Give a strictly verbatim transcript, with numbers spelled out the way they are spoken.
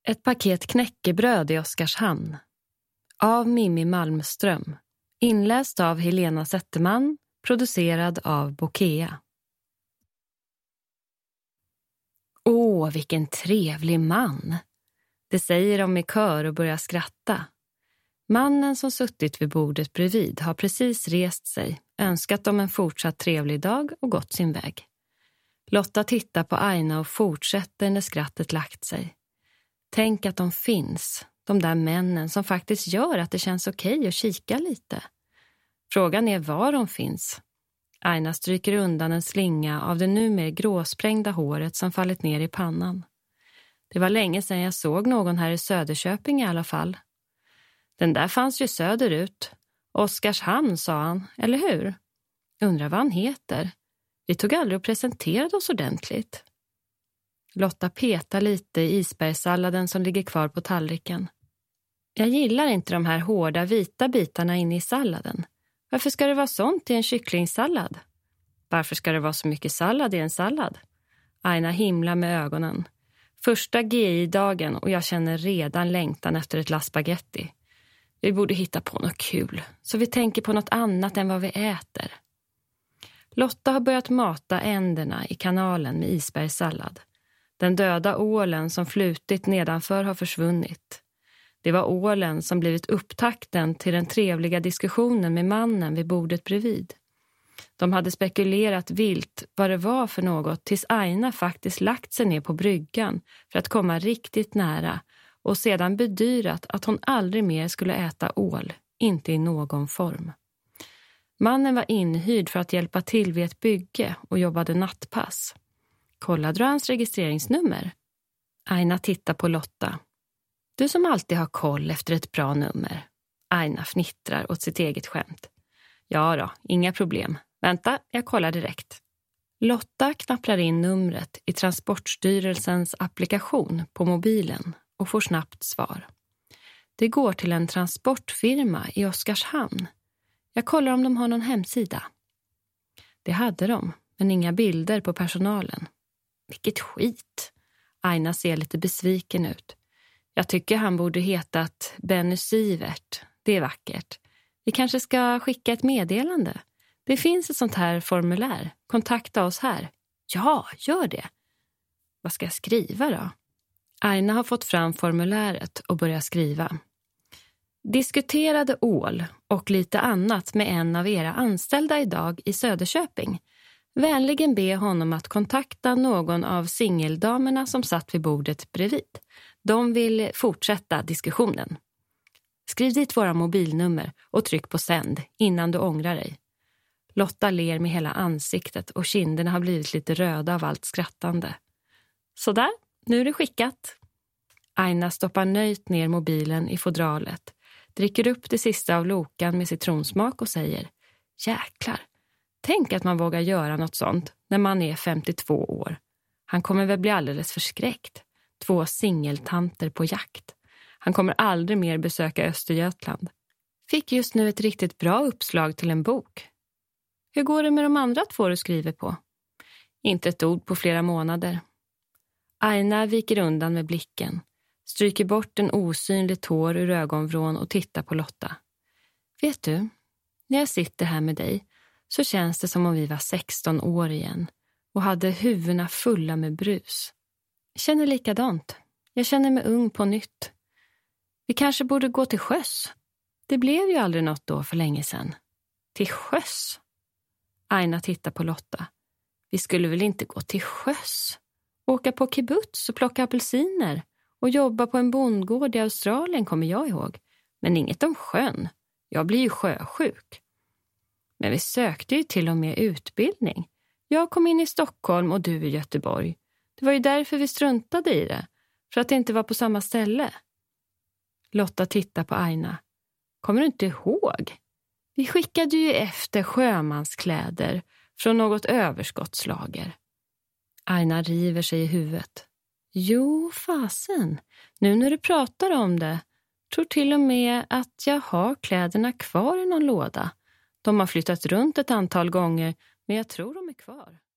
Ett paket knäckebröd i Oskarshamn. Av Mimmi Malmström. Inläst av Helena Zetterman. Producerad av Bokea. Åh, vilken trevlig man. Det säger de i kör och börjar skratta. Mannen som suttit vid bordet bredvid har precis rest sig, önskat dem en fortsatt trevlig dag och gått sin väg. Lotta tittar på Aina och fortsätter när skrattet lagt sig. Tänk att de finns, de där männen som faktiskt gör att det känns okej att kika lite. Frågan är var de finns. Aina stryker undan en slinga av det numera gråsprängda håret som fallit ner i pannan. Det var länge sedan jag såg någon här i Söderköping i alla fall. Den där fanns ju söderut. Oskarshamn, sa han, eller hur? Undrar vad han heter. Vi tog aldrig och presenterade oss ordentligt. Lotta petar lite i isbergssalladen som ligger kvar på tallriken. Jag gillar inte de här hårda vita bitarna inne i salladen. Varför ska det vara sånt i en kycklingsallad? Varför ska det vara så mycket sallad i en sallad? Aina himlar med ögonen. Första G I-dagen och jag känner redan längtan efter ett lass spaghetti. Vi borde hitta på något kul, så vi tänker på något annat än vad vi äter. Lotta har börjat mata änderna i kanalen med isbergssallad. Den döda ålen som flutit nedanför har försvunnit. Det var ålen som blivit upptakten till den trevliga diskussionen med mannen vid bordet bredvid. De hade spekulerat vilt vad det var för något tills Aina faktiskt lagt sig ner på bryggan för att komma riktigt nära och sedan bedyrat att hon aldrig mer skulle äta ål, inte i någon form. Mannen var inhyrd för att hjälpa till vid ett bygge och jobbade nattpass. Kollade du hans registreringsnummer? Aina tittar på Lotta. Du som alltid har koll efter ett bra nummer. Aina fnittrar åt sitt eget skämt. Ja då, inga problem. Vänta, jag kollar direkt. Lotta knapprar in numret i Transportstyrelsens applikation på mobilen och får snabbt svar. Det går till en transportfirma i Oskarshamn. Jag kollar om de har någon hemsida. Det hade de, men inga bilder på personalen. Vilket skit. Aina ser lite besviken ut. Jag tycker han borde hetat Benny Sivert. Det är vackert. Vi kanske ska skicka ett meddelande. Det finns ett sånt här formulär. Kontakta oss här. Ja, gör det. Vad ska jag skriva då? Aina har fått fram formuläret och börjar skriva. Diskuterade ål och lite annat med en av era anställda idag i Söderköping. Vänligen be honom att kontakta någon av singeldamerna som satt vid bordet bredvid. De vill fortsätta diskussionen. Skriv dit våra mobilnummer och tryck på sänd innan du ångrar dig. Lotta ler med hela ansiktet och kinderna har blivit lite röda av allt skrattande. Sådär, nu är det skickat. Aina stoppar nöjt ner mobilen i fodralet, dricker upp det sista av lokan med citronsmak och säger: Jäklar, tänk att man vågar göra något sånt när man är femtiotvå år. Han kommer väl bli alldeles förskräckt. Två singeltanter på jakt. Han kommer aldrig mer besöka Östergötland. Fick just nu ett riktigt bra uppslag till en bok. Hur går det med de andra två du skriver på? Inte ett ord på flera månader. Aina viker undan med blicken. Stryker bort en osynlig tår ur ögonvrån och tittar på Lotta. Vet du, när jag sitter här med dig så känns det som om vi var sexton år igen och hade huvudena fulla med brus. Jag känner likadant. Jag känner mig ung på nytt. Vi kanske borde gå till sjöss. Det blev ju aldrig något då för länge sedan. Till sjöss? Aina tittar på Lotta. Vi skulle väl inte gå till sjöss? Åka på kibbutz och plocka apelsiner och jobba på en bondgård i Australien kommer jag ihåg. Men inget om sjön. Jag blir ju sjösjuk. Men vi sökte ju till och med utbildning. Jag kom in i Stockholm och du i Göteborg. Det var ju därför vi struntade i det. För att det inte var på samma ställe. Lotta tittar på Aina. Kommer du inte ihåg? Vi skickade ju efter sjömanskläder från något överskottslager. Aina river sig i huvudet. Jo, fasen. Nu när du pratar om det tror till och med att jag har kläderna kvar i någon låda. De har flyttat runt ett antal gånger, men jag tror de är kvar.